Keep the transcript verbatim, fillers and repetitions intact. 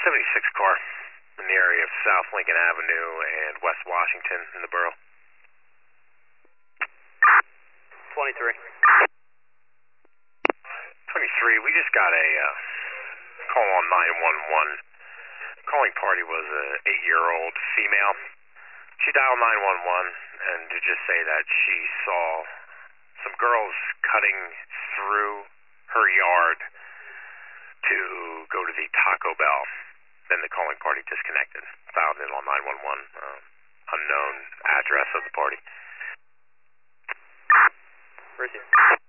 seventy-six car in the area of South Lincoln Avenue and West Washington in the borough. twenty-three. twenty-three, we just got a uh, call on nine one one. Calling party was an eight-year-old female. She dialed nine one one and to just say that she saw some girls cutting through her yard to go to the Taco Bell. Then the calling party disconnected. Dialed in on nine one one. Uh, unknown address of the party. Appreciate it.